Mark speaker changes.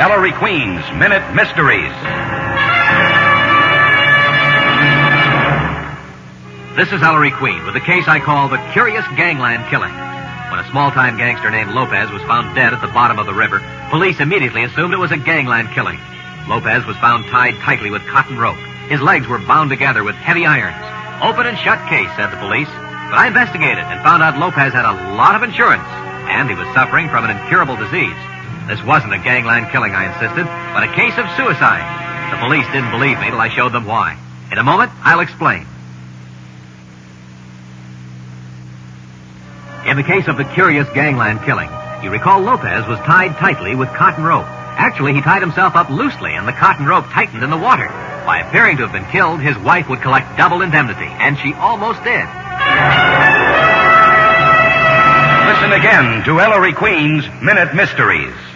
Speaker 1: Ellery Queen's Minute Mysteries.
Speaker 2: This is Ellery Queen with a case I call the Curious Gangland Killing. When a small-time gangster named Lopez was found dead at the bottom of the river, police immediately assumed it was a gangland killing. Lopez was found tied tightly with cotton rope. His legs were bound together with heavy irons. Open and shut case, said the police. But I investigated and found out Lopez had a lot of insurance, and he was suffering from an incurable disease. This wasn't a gangland killing, I insisted, but a case of suicide. The police didn't believe me till I showed them why. In a moment, I'll explain. In the case of the Curious Gangland Killing, you recall Lopez was tied tightly with cotton rope. Actually, he tied himself up loosely, and the cotton rope tightened in the water. By appearing to have been killed, his wife would collect double indemnity, and she almost did.
Speaker 1: Listen again to Ellery Queen's Minute Mysteries.